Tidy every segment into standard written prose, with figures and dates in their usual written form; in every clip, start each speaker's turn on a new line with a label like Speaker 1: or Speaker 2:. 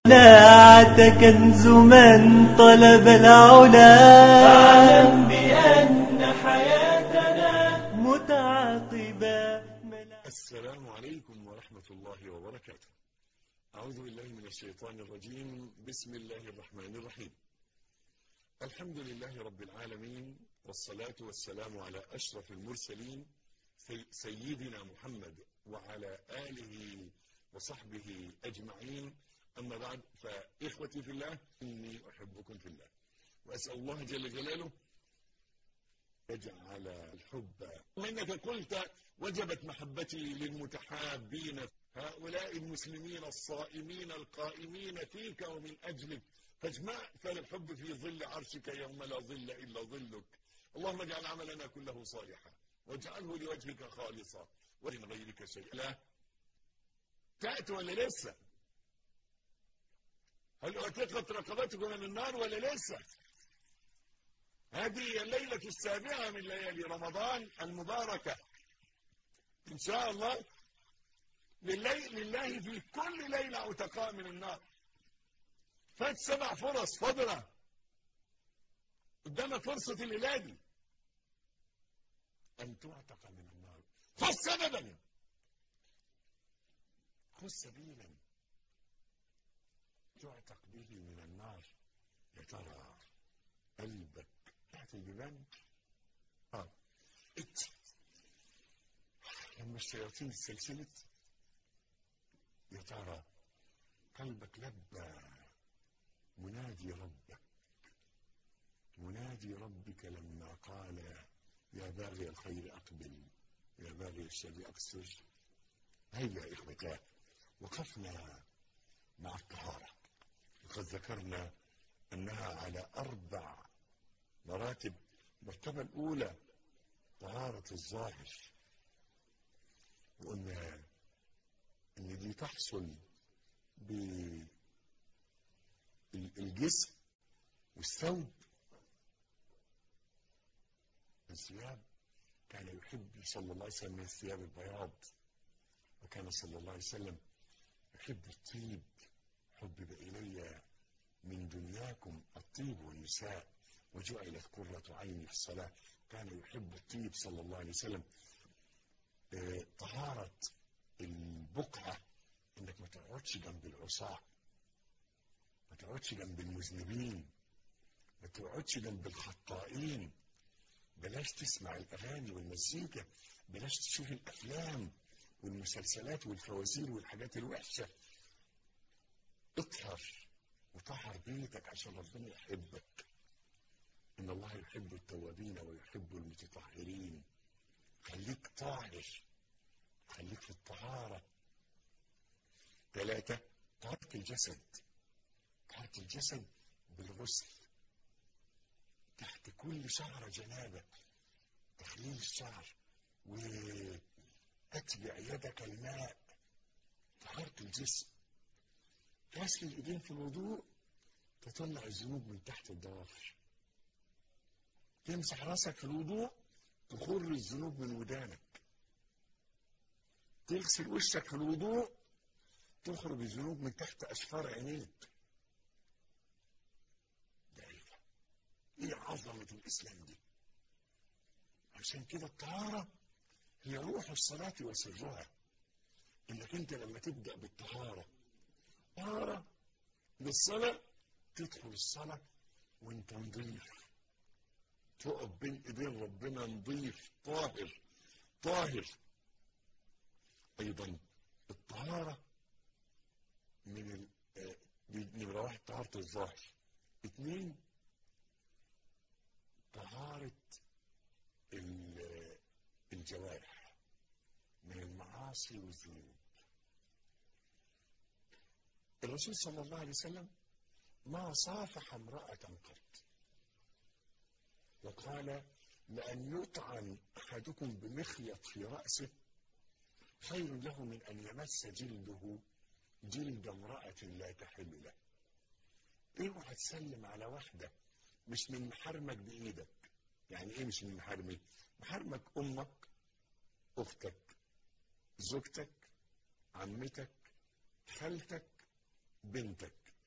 Speaker 1: قناعة كنز من طلب العلا. فاعلم بأن حياتنا متعاقبة.
Speaker 2: السلام عليكم ورحمة الله وبركاته. أعوذ بالله من الشيطان الرجيم. بسم الله الرحمن الرحيم. الحمد لله رب العالمين، والصلاة والسلام على أشرف المرسلين سيدنا محمد وعلى آله وصحبه أجمعين. أما بعد، فإخوتي في الله، إني أحبكم في الله، وأسأل الله جل جلاله يجعل الحب وإنك قلت وجبت محبتي للمتحابين هؤلاء المسلمين الصائمين القائمين فيك ومن أجلك، فاجمع فالحب في ظل عرشك يوم لا ظل إلا ظلك. اللهم اجعل عملنا كله صالحا واجعله لوجهك خالصا ومن غيرك شيئا. لا تأتي ولا لسه؟ هل أعتقت رقبتكم من النار ولا لسه؟ هذه الليلة السابعة من ليالي رمضان المباركة إن شاء الله. لله في كل ليلة عتقاء من النار. فات 7 فرص فضلة قدامك، فرصة الليلة دي أن تعتق من النار. خذ سببا، خذ سبيلا تعتق به من النار. يا ترى قلبك تحت البيبان؟ لما الشياطين استسلسلت، يا ترى قلبك لبى منادي ربك، منادي ربك لما قال يا باغي الخير أقبل يا باغي الشر أقصر. هيا يا إخوتاه، وقفنا مع الطهارة، وقد ذكرنا أنها على 4 مراتب. المرتبة الأولى طهارة الظاهر، وقلنا إن دي تحصل بالجسم والثوب. الثياب كان يحب صلى الله عليه وسلم الثياب البياض، وكان صلى الله عليه وسلم يحب الطيب. حبب إلي من دنياكم الطيب والنساء وجعلت قرة عيني في الصلاة. كان يحب الطيب صلى الله عليه وسلم. طهارة البقعة، انك ما تقعدش جنب العصاة، ما تقعدش جنب المذنبين، ما تقعدش جنب الخطائين. بلاش تسمع الاغاني والمزيكا، بلاش تشوف الافلام والمسلسلات والفوازير والحاجات الوحشة. اطهر وطهر بيتك عشان ربنا يحبك. ان الله يحب التوابين ويحب المتطهرين. خليك طاهر، خليك في الطهارة. 3 طهارة الجسد. طهارة الجسد بالغسل، تحت كل شعرة جنابة، تخليل الشعر، وأتبع يدك الماء. طهارة الجسم. غسل الإيدين في الوضوء، تطلع الذنوب من تحت الضوافر. تمسح راسك في الوضوء، تخر الذنوب من ودانك. تغسل وشك في الوضوء، تخرج الذنوب من تحت أشفار عينيك. ده ايه عظمة الإسلام دي! عشان كده الطهارة هي روح الصلاة وسرها. انك انت لما تبدأ بالطهارة، طهارة للصلاة، تدخل الصلاة وانت نظيف، تقف بين ايدين ربنا نظيف طاهر طاهر. ايضا الطهارة من نمرة 1 طهارة الظاهر. 2 طهارة الجوارح من المعاصي والذنوب. الرسول صلى الله عليه وسلم ما صافح امرأة قط، وقال لأن يطعن أحدكم بمخيط في رأسه خير له من أن يمس جلده جلد امرأة لا تحل له. اوعى تسلم على واحدة مش من محارمك بإيدك. يعني ايه مش من محارمك؟ محارمك أمك، أختك، زوجتك، عمتك، خالتك، بنتك.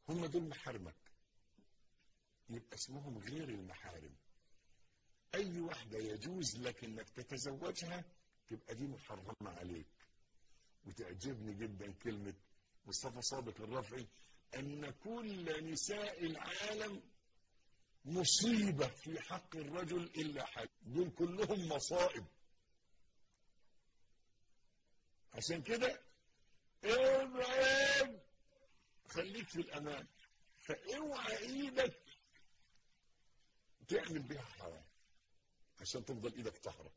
Speaker 2: هم دول محارمك، يبقى اسمهم غير المحارم. اي واحدة يجوز لك انك تتزوجها تبقى دي محرمة عليك. وتعجبني جدا كلمة مصطفى صادق الرافعي ان كل نساء العالم مصيبة في حق الرجل الا حد، دول كلهم مصائب. عشان كده ابعد، خليك في الامان، فاوعى ايدك تعمل بيها حرام عشان تفضل ايدك طاهرة.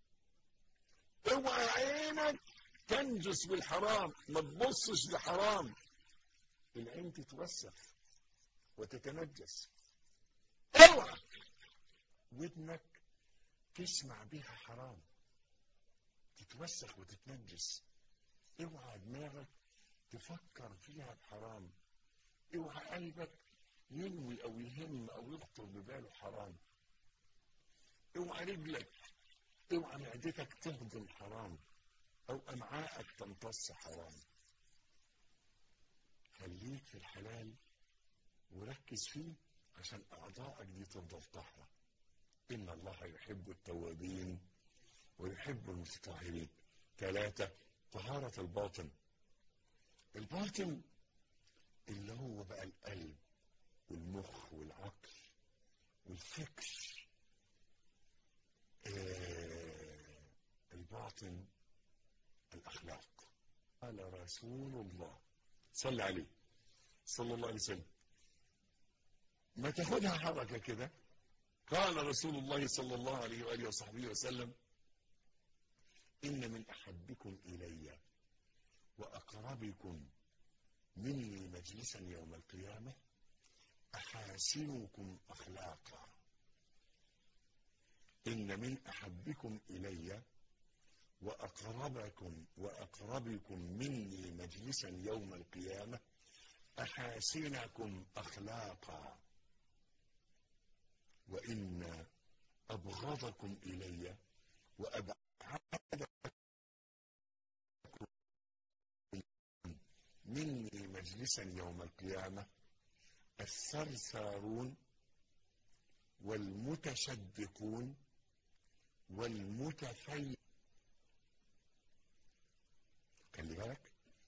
Speaker 2: اوعى عينك تنجس بالحرام، ما تبصش لحرام، العين تتوسخ وتتنجس. اوعى ودنك تسمع بيها حرام تتوسخ وتتنجس. اوعى دماغك تفكر فيها بحرام. اوعى قلبك ينوي او يهم او يخطر بباله حرام. اوعى رجلك، اوعى معدتك تهضم حرام او امعائك تمتص حرام. خليك في الحلال وركز فيه عشان اعضائك دي تفضل طاهرة. ان الله يحب التوابين ويحب المتطهرين. 3 طهارة الباطن. الباطن اللي هو بقى القلب والمخ والعقل والفكر. الباطن الأخلاق. قال رسول الله صلى عليه صلى الله عليه وسلم، ما تاخدها حركة كده. قال رسول الله صلى الله عليه وآله وصحبه وسلم: إن من أحبكم إلي وأقربكم مني مجلسا يوم القيامة أحاسنكم أخلاقا. إن من أحبكم إلي وأقربكم مني مجلسا يوم القيامة أحاسنكم أخلاقا. وإن أبغضكم إلي وأبعدكم مني مجلسا يوم القيامة الثرثارون والمتشدقون والمتفيئون. خلي بالك،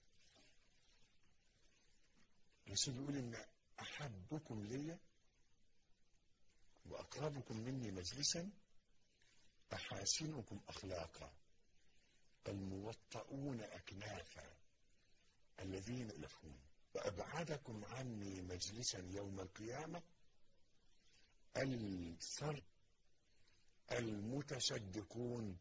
Speaker 2: الرسول بيقول ان احبكم لي واقربكم مني مجلسا احاسنكم اخلاقا الموطؤون اكنافا الذين يلفون. وابعدكم عني مجلسا يوم القيامه المتشدقون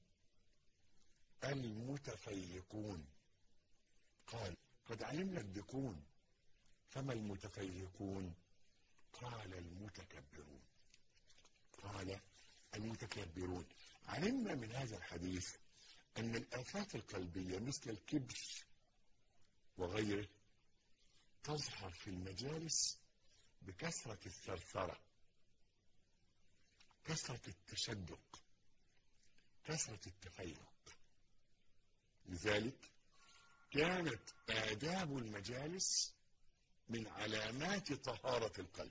Speaker 2: المتفيقون. قال: قد علمنا الدقون فما المتفيقون؟ قال: المتكبرون. قال: المتكبرون. علمنا من هذا الحديث أن الآفات القلبية مثل الكبر وغيره تظهر في المجالس بكثرة الثرثرة، كثرة التشدق، كثرة التفيق. لذلك كانت آداب المجالس من علامات طهارة القلب.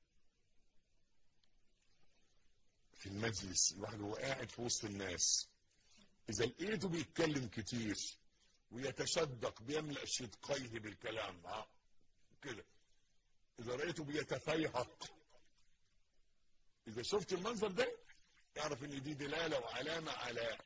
Speaker 2: في المجلس الواحد هو قاعد في وسط الناس، إذا لقيته بيتكلم كتير ويتشدق بيملأ شدقيه بالكلام كده، إذا رأيته بيتفيهق، إذا شفت المنظر ده يعرف إن دي دلالة وعلامة على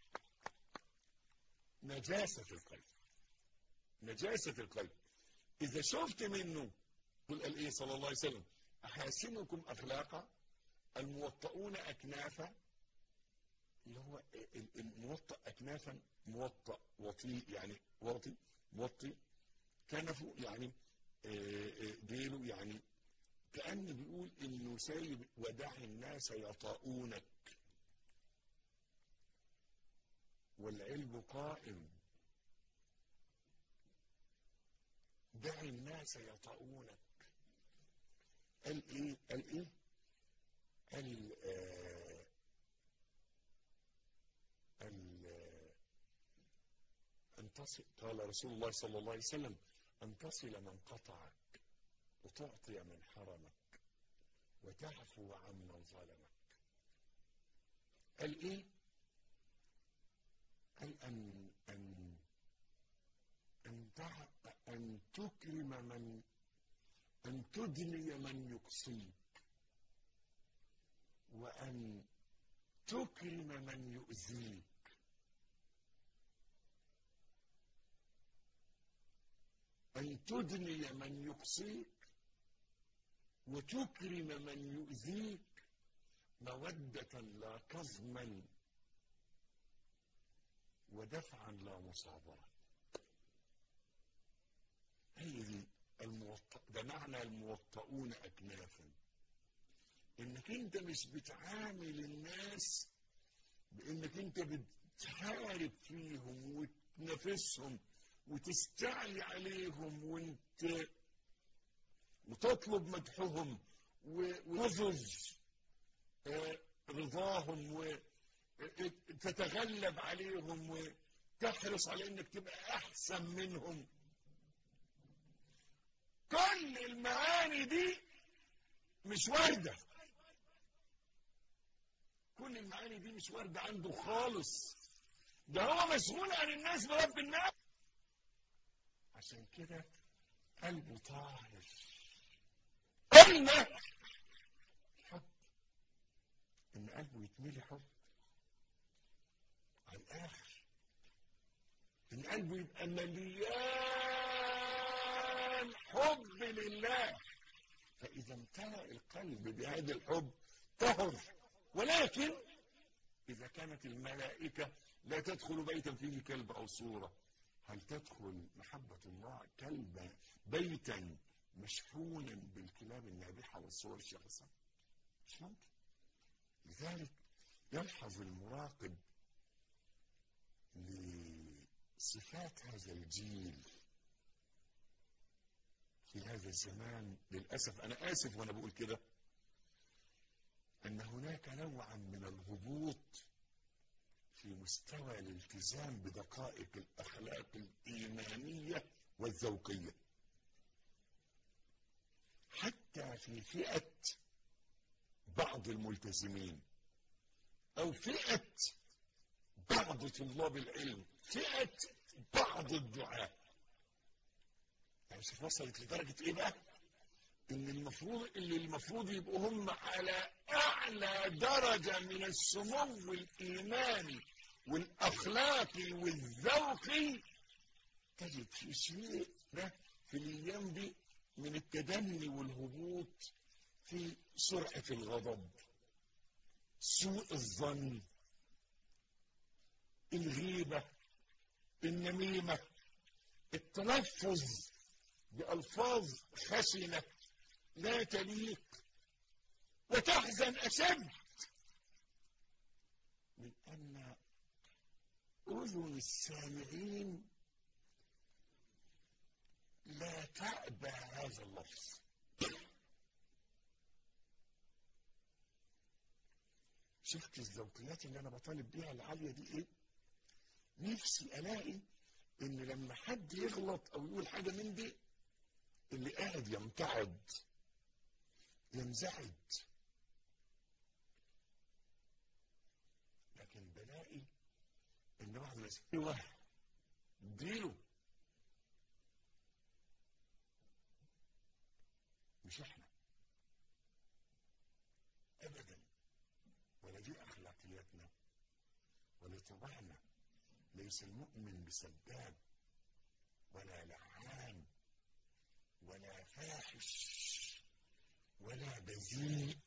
Speaker 2: نجاسة القلب. نجاسة القلب. إذا شفت منه، قال إيه صلى الله عليه وسلم: أحاسنكم أخلاقا الموطؤون أكنافا. اللي هو الموطأ أكنافا، موطأ وطيء يعني واطي، موطي. كنفه يعني ديله، يعني كأن بيقول إنه سايب ودع الناس يطاؤونك والعلم قائم. دع الناس يطاؤونك. قال إيه؟ قال إيه؟ قال رسول الله صلى الله عليه وسلم: أن تصل من قطعك وتعطي من حرمك وتعفو عمن ظلمك. قال ايه؟ قال أن تكرم أن تدني من يقصيك، وأن تكرم من يؤذيك. أن تدني من يقصيك وتكرم من يؤذيك مودة لا كظما ودفعا لا مصابرة. هي دي ده معنى الموطئون أكنافا. إنك أنت مش بتعامل الناس بإنك أنت بتحارب فيهم وتنافسهم وتستعلي عليهم وتطلب مدحهم وتظهر رضاهم وتتغلب عليهم وتحرص على انك تبقى احسن منهم. كل المعاني دي مش واردة. كل المعاني دي مش واردة عنده خالص. ده هو مسؤول عن الناس برب الناس. عشان كده قلبه طاهر. قلنا حب، ان قلبه يتملي حب على الاخر، ان قلبه يبقى مليان حب لله. فاذا امتلأ القلب بهذا الحب طهر. ولكن اذا كانت الملائكة لا تدخل بيتا فيه كلب او صورة، هل تدخل محبة الله بيتا مشحونا بالكلاب النابحة والصور الشخصة؟ مش ممكن. لذلك يلحظ المراقب لصفات هذا الجيل في هذا الزمان. للأسف، أنا آسف وأنا بقول كده، أن هناك نوعا من الهبوط في مستوى الالتزام بدقائق الأخلاق الإيمانية والذوقية، حتى في فئة بعض الملتزمين أو فئة بعض طلاب العلم، فئة بعض الدعاة. يعني شوف وصلت لدرجة إيه بقى؟ إن المفروض يبقوا هم على أعلى درجة من السمو الإيماني والأخلاقي والذوقي، تجد في شيء ده في الأيام دي من التدني والهبوط في سرعة الغضب، سوء الظن، الغيبة، النميمة، التلفظ بألفاظ خشنة لا تليق، وتحزن أشد من أن أذن السامعين لا تأبى هذا اللفظ. شفت الذوقيات اللي أنا بطالب بيها العالية دي إيه؟ نفسي ألاقي إن لما حد يغلط أو يقول حاجة من دي، اللي قاعد يمتعد ينزعج. لكن بلاقي إن واحد مسؤول اديله، مش احنا ابدا، ولا دي اخلاقياتنا ولا طبعنا. ليس المؤمن بسباب ولا لعان ولا فاحش ولا بذيء.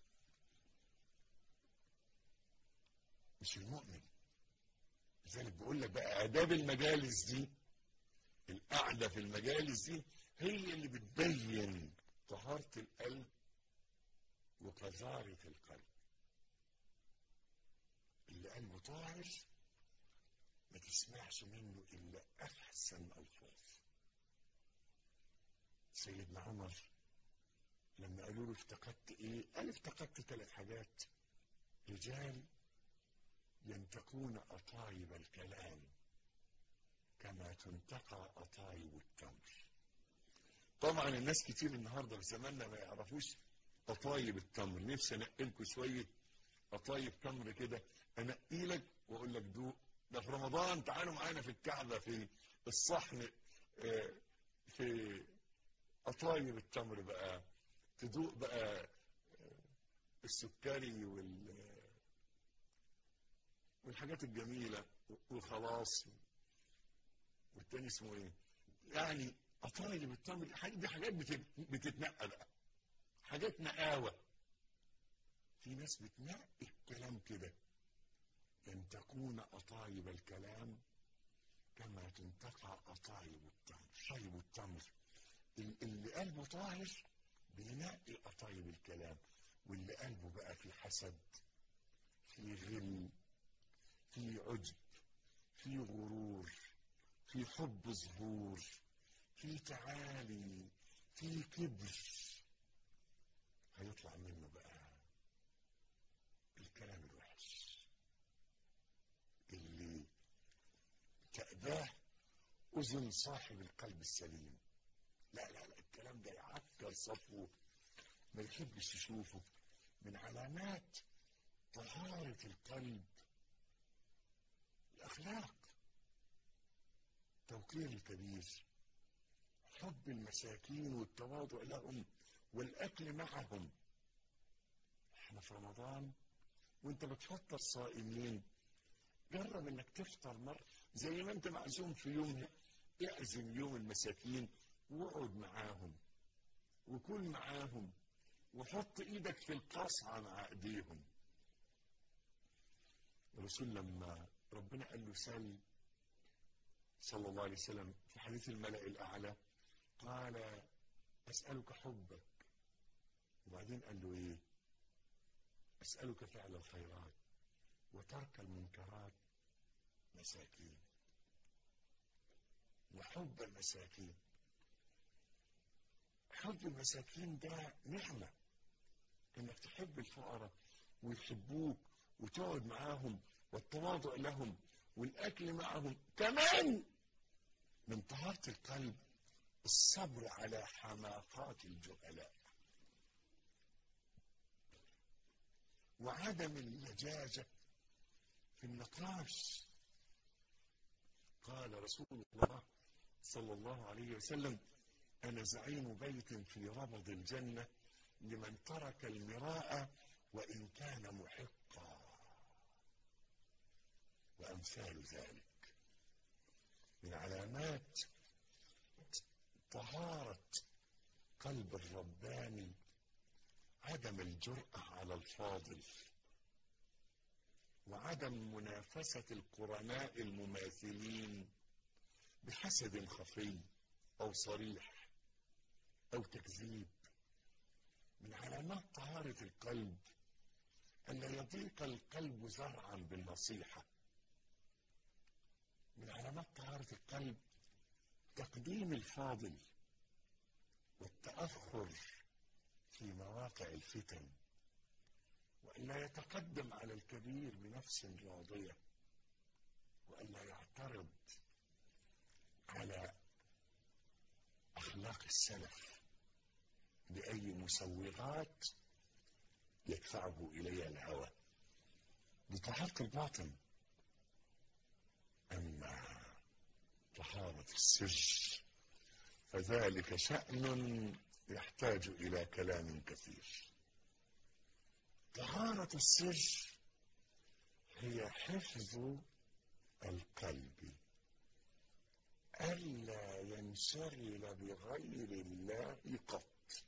Speaker 2: مش المؤمن. لذلك بقول لك بقى آداب المجالس دي، القعدة في المجالس دي هي اللي بتبين طهارة القلب وقذارة القلب. اللي قلبه طاهر ما تسمعش منه إلا أحسن ألفاظ. سيدنا عمر لما قالوا له افتقدت إيه؟ قال افتقدت 3 حاجات: رجال ينتقون أطايب الكلام كما تنتقى أطايب التمر. طبعا الناس كتير النهارده في زماننا ما يعرفوش قطايب التمر. نفسي انقلكم شويه قطايب تمر كده، انقي لك واقول لك دوق. ده في رمضان، تعالوا معانا في الكعبه في الصحن، في قطايب التمر بقى، تدوق بقى السكري والحاجات الجميله وخلاص. والتاني اسمه ايه يعني؟ قطايب التمر دي حاجات بتتنقى بقى، حاجات نقاوه. في ناس بتنقي الكلام كده، ان تكون قطايب الكلام كما تنتقى قطايب التمر. قطايب التمر اللي قلبه طاهر بينقي قطايب الكلام، واللي قلبه بقى في حسد، في غل، في عجب، في غرور، في حب ظهور، في تعالي، في كبر، هيطلع منه بقى الكلام الوحش اللي تأباه أذن صاحب القلب السليم. لا لا لا، الكلام ده يعكر صفوه، ما يحبش يشوفه. من علامات طهارة القلب الأخلاق، توقير الكبير، حب المساكين والتواضع لهم والأكل معهم. احنا في رمضان وانت بتفطر صائمين، جرب انك تفطر مرة زي ما انت معزوم في يوم، اعزم يوم المساكين واقعد معاهم وكل معاهم وحط ايدك في القصعة مع ايديهم. الرسول لما ربنا قال له سل صلى الله عليه وسلم في حديث الملأ الأعلى، قال أسألك حبك، وبعدين قال له ايه؟ أسألك فعل الخيرات وترك المنكرات مساكين وحب المساكين. حب المساكين ده نعمة، انك تحب الفقراء ويحبوك وتقعد معاهم والتواضع لهم والاكل معهم. كمان من طهارة القلب الصبر على حماقات الجهلاء وعدم اللجاجة في النقاش. قال رسول الله صلى الله عليه وسلم: أنا زعيم بيت في ربض الجنة لمن ترك المراء وإن كان محقا. وأمثال ذلك من علامات طهارة قلب الرباني عدم الجرأة على الفاضل، وعدم منافسة القرناء المماثلين بحسد خفي أو صريح أو تكذيب. من علامات طهارة القلب أن لا يضيق القلب زرعا بالنصيحة. من علامات طهارة القلب تقديم الفاضل والتأخر في مواقع الفتن، وأن لا يتقدم على الكبير بنفس راضية، وأن لا يعترض على أخلاق السلف بأي مسوغات يدفعه إليها الهوى. بطهارة الباطن. أما طهارة السر فذلك شأن يحتاج إلى كلام كثير. طهارة السر هي حفظ القلب ألا ينشغل بغير الله قط.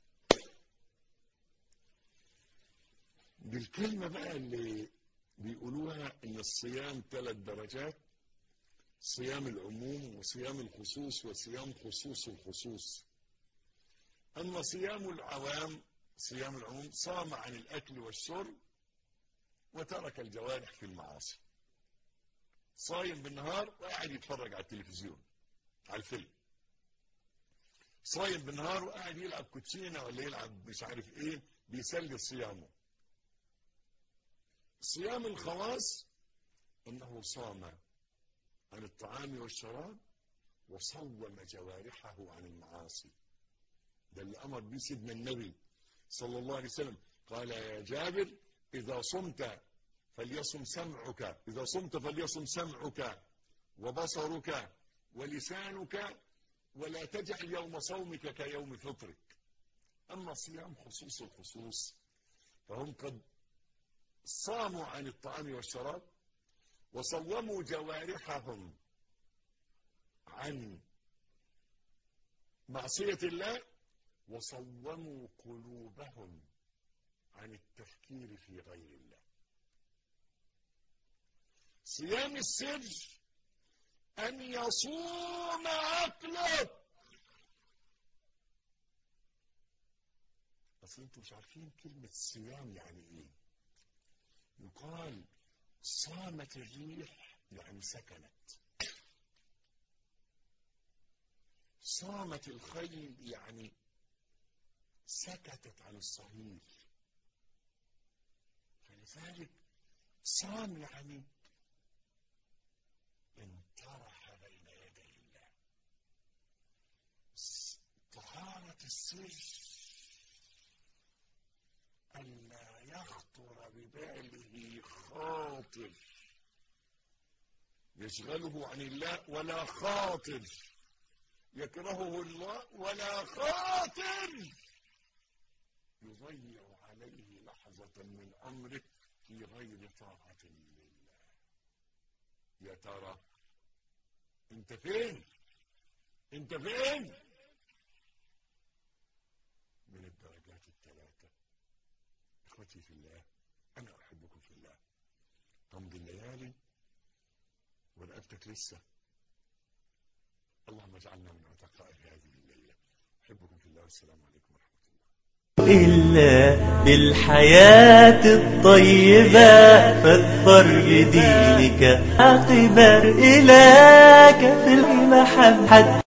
Speaker 2: بالكلمة بقى اللي بيقولوها إن الصيام 3 درجات: صيام العموم وصيام الخصوص وصيام خصوص الخصوص. أما صيام العوام، صيام العموم، صام عن الأكل والشرب وترك الجوارح في المعاصي. صايم بالنهار وقاعد يتفرج على التلفزيون على الفيلم، صايم بالنهار وقاعد يلعب كوتشينه ولا يلعب مش عارف ايه، بيسلي صيامه. صيام الخواص انه صام عن الطعام والشراب وصوم جوارحه عن المعاصي. ده اللي أمر به سيدنا النبي صلى الله عليه وسلم. قال يا جابر إذا صمت فليصم سمعك، إذا صمت فليصم سمعك وبصرك ولسانك، ولا تجعل يوم صومك كيوم فطرك. أما الصيام خصوص الخصوص فهم قد صاموا عن الطعام والشراب وصوموا جوارحهم عن معصية الله وصوموا قلوبهم عن التفكير في غير الله. صيام السر أن يصوم عقلك. أصل أنتم مش عارفين كلمة صيام يعني إيه. يقال صامت الريح يعني سكنت، صامت الخيل يعني سكتت عن الصهيل. فلذلك صام يعني انطرح بين يدي الله. طهارة السر ألا يخطر بباله خاطر يشغله عن الله، ولا خاطر يكرهه الله، ولا خاطر يضيع عليه لحظة من عمره في غير طاعة لله. يا ترى انت فين؟ انت فين من الدرجات الثلاثة؟ اخوتي في الله، انا احبكم في الله. تمضي الليالي ورقبتك لسه. اللهم اجعلنا من عتقاء هذه الليلة. احبكم في الله، والسلام عليكم ورحمة الله.
Speaker 1: إلا بالحياة الطيبة فاظفر بدينك عاقبا إلاك في المحبة.